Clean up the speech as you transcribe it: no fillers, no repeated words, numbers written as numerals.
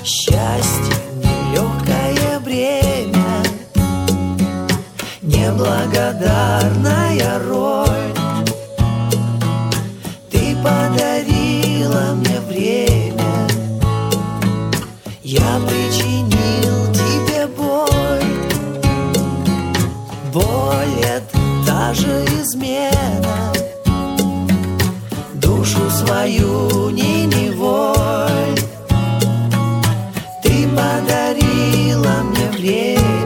Счастье нелегкое бремя, неблагодарная роль. Ты подарила мне время, я причинил тебе боль. Боль — это та же измена, душу свою не неволь. Ты подарила мне время,